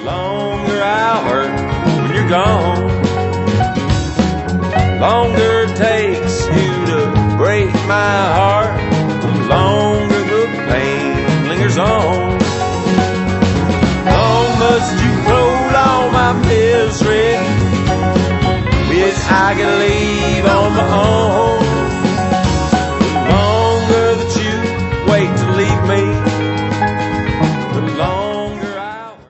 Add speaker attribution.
Speaker 1: Longer I'll hurt when you're gone. Longer it takes you to break my heart.